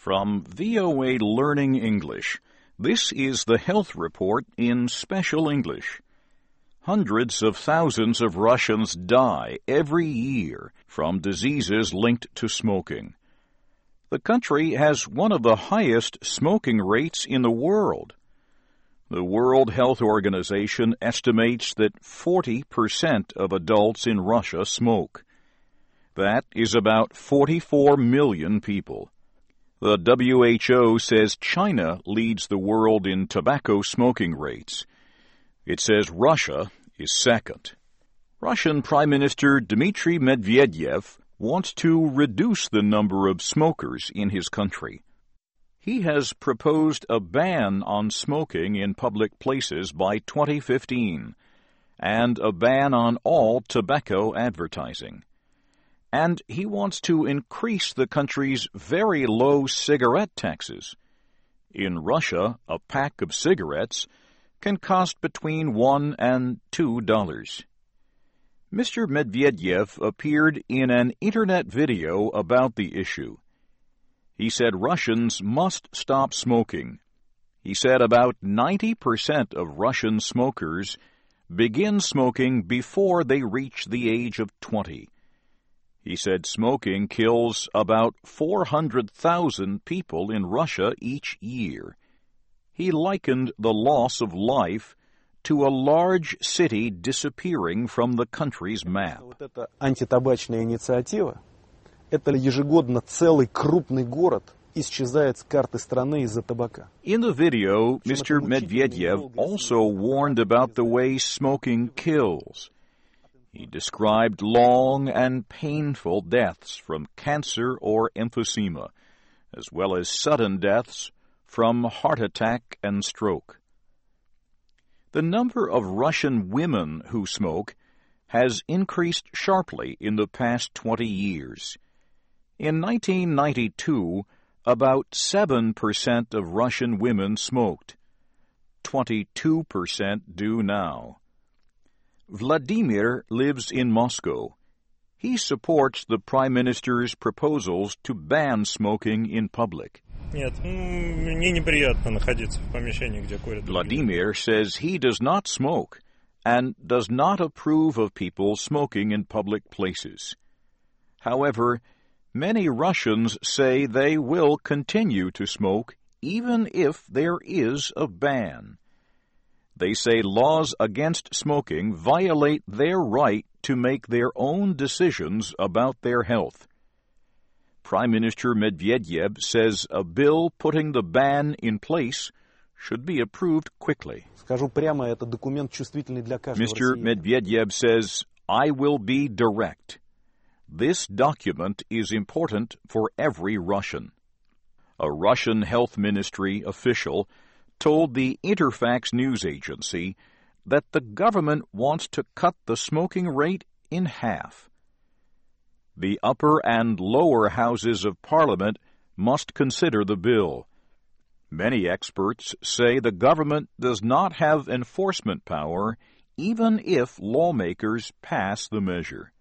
From VOA Learning English, this is the Health Report in Special English. Hundreds of thousands of Russians die every year from diseases linked to smoking. The country has one of the highest smoking rates in the world. The World Health Organization estimates that 40% of adults in Russia smoke. That is about 44 million people. The WHO says China leads the world in tobacco smoking rates. It says Russia is second. Russian Prime Minister Dmitry Medvedev wants to reduce the number of smokers in his country. He has proposed a ban on smoking in public places by 2015 and a ban on all tobacco advertising. And he wants to increase the country's very low cigarette taxes. In Russia, a pack of cigarettes can cost between $1 and $2. Mr. Medvedev appeared in an internet video about the issue. He said Russians must stop smoking. He said about 90% of Russian smokers begin smoking before they reach the age of 20. He said smoking kills about 400,000 people in Russia each year. He likened the loss of life to a large city disappearing from the country's map. Эта антитабачная инициатива – это ежегодно целый крупный город исчезает с карты страны из-за табака. In the video, Mr. Medvedev also warned about the way smoking kills. He described long and painful deaths from cancer or emphysema, as well as sudden deaths from heart attack and stroke. The number of Russian women who smoke has increased sharply in the past 20 years. In 1992, about 7% of Russian women smoked. 22% do now. Vladimir lives in Moscow. He supports the Prime Minister's proposals to ban smoking in public. Vladimir says he does not smoke and does not approve of people smoking in public places. However, many Russians say they will continue to smoke even if there is a ban. They say laws against smoking violate their right to make their own decisions about their health. Prime Minister Medvedev says a bill putting the ban in place should be approved quickly. Mr. Medvedev says, I will be direct. This document is important for every Russian. A Russian health ministry official told the Interfax news agency that the government wants to cut the smoking rate in half. The upper and lower houses of Parliament must consider the bill. Many experts say the government does not have enforcement power even if lawmakers pass the measure.